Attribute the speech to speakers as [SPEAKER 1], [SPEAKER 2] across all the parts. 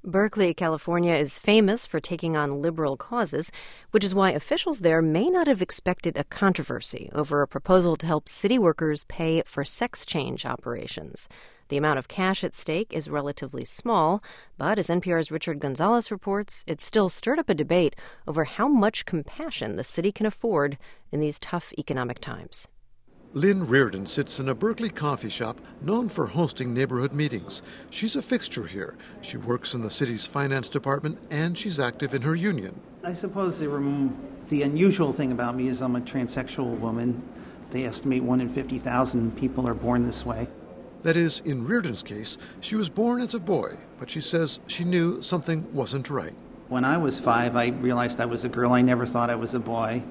[SPEAKER 1] Berkeley, California is famous for taking on liberal causes, which is why officials there may not have expected a controversy over a proposal to help city workers pay for sex change operations. The amount of cash at stake is relatively small, but as NPR's Richard Gonzalez reports, it still stirred up a debate over how much compassion the city can afford in these tough economic times.
[SPEAKER 2] Lynn Reardon sits in a Berkeley coffee shop known for hosting neighborhood meetings. She's a fixture here. She works in the city's finance department, and she's active in her union.
[SPEAKER 3] I suppose the unusual thing about me is I'm a transsexual woman. They estimate 1 in 50,000 people are born this way.
[SPEAKER 2] That is, in Reardon's case, she was born as a boy, but she says she knew something wasn't right.
[SPEAKER 3] When I was 5, I realized I was a girl. I never thought I was a boy.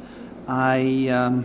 [SPEAKER 3] I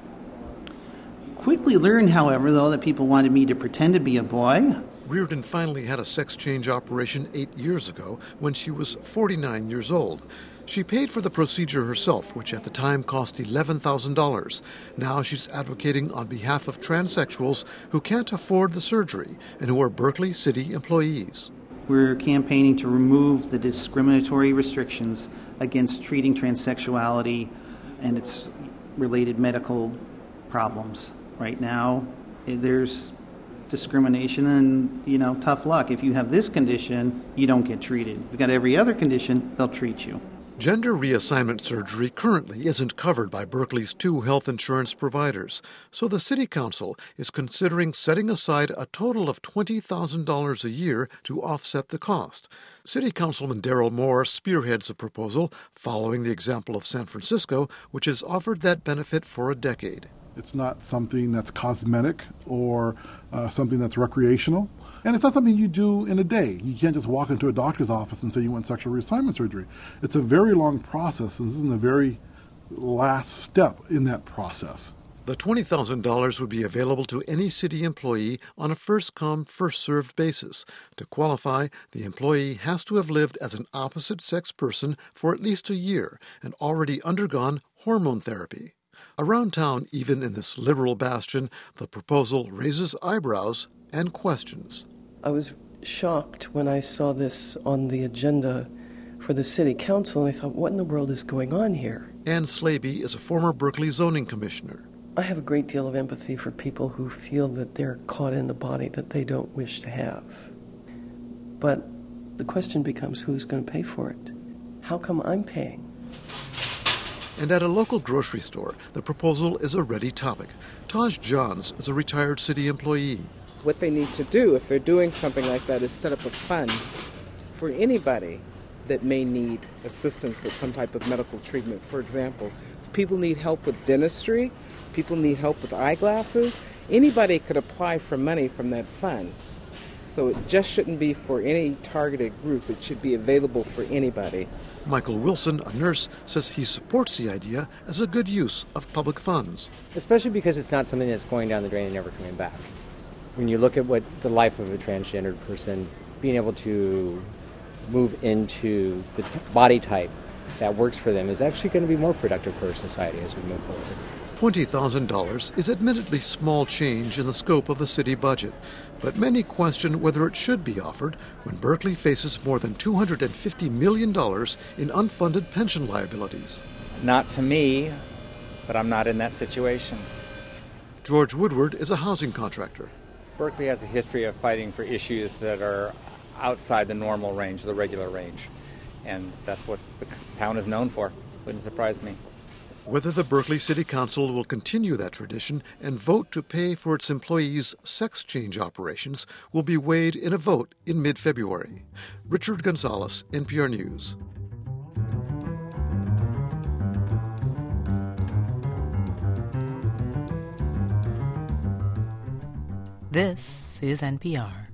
[SPEAKER 3] quickly learned, however, though, that people wanted me to pretend to be a boy.
[SPEAKER 2] Reardon finally had a sex change operation 8 years ago when she was 49 years old. She paid for the procedure herself, which at the time cost $11,000. Now she's advocating on behalf of transsexuals who can't afford the surgery and who are Berkeley City employees.
[SPEAKER 3] We're campaigning to remove the discriminatory restrictions against treating transsexuality and its related medical problems. Right now, there's discrimination and, tough luck. If you have this condition, you don't get treated. If you've got every other condition, they'll treat you.
[SPEAKER 2] Gender reassignment surgery currently isn't covered by Berkeley's 2 health insurance providers, so the City Council is considering setting aside a total of $20,000 a year to offset the cost. City Councilman Darrell Moore spearheads a proposal following the example of San Francisco, which has offered that benefit for a decade.
[SPEAKER 4] It's not something that's cosmetic or something that's recreational. And it's not something you do in a day. You can't just walk into a doctor's office and say you want sexual reassignment surgery. It's a very long process, and this is the very last step in that process.
[SPEAKER 2] The $20,000 would be available to any city employee on a first-come, first-served basis. To qualify, the employee has to have lived as an opposite-sex person for at least a year and already undergone hormone therapy. Around town, even in this liberal bastion, the proposal raises eyebrows and questions.
[SPEAKER 5] I was shocked when I saw this on the agenda for the city council, and I thought, what in the world is going on here?
[SPEAKER 2] Ann Slaby is a former Berkeley zoning commissioner.
[SPEAKER 5] I have a great deal of empathy for people who feel that they're caught in a body that they don't wish to have. But the question becomes, who's going to pay for it? How come I'm paying?
[SPEAKER 2] And at a local grocery store, the proposal is a ready topic. Taj Johns is a retired city employee.
[SPEAKER 6] What they need to do, if they're doing something like that, is set up a fund for anybody that may need assistance with some type of medical treatment. For example, if people need help with dentistry, people need help with eyeglasses, anybody could apply for money from that fund. So it just shouldn't be for any targeted group. It should be available for anybody.
[SPEAKER 2] Michael Wilson, a nurse, says he supports the idea as a good use of public funds.
[SPEAKER 7] Especially because it's not something that's going down the drain and never coming back. When you look at what the life of a transgendered person, being able to move into the body type that works for them is actually going to be more productive for society as we move forward.
[SPEAKER 2] $20,000 is admittedly small change in the scope of the city budget, but many question whether it should be offered when Berkeley faces more than $250 million in unfunded pension liabilities.
[SPEAKER 8] Not to me, but I'm not in that situation.
[SPEAKER 2] George Woodward is a housing contractor.
[SPEAKER 8] Berkeley has a history of fighting for issues that are outside the normal range, the regular range, and that's what the town is known for. Wouldn't surprise me.
[SPEAKER 2] Whether the Berkeley City Council will continue that tradition and vote to pay for its employees' sex change operations will be weighed in a vote in mid-February. Richard Gonzalez, NPR News.
[SPEAKER 9] This is NPR.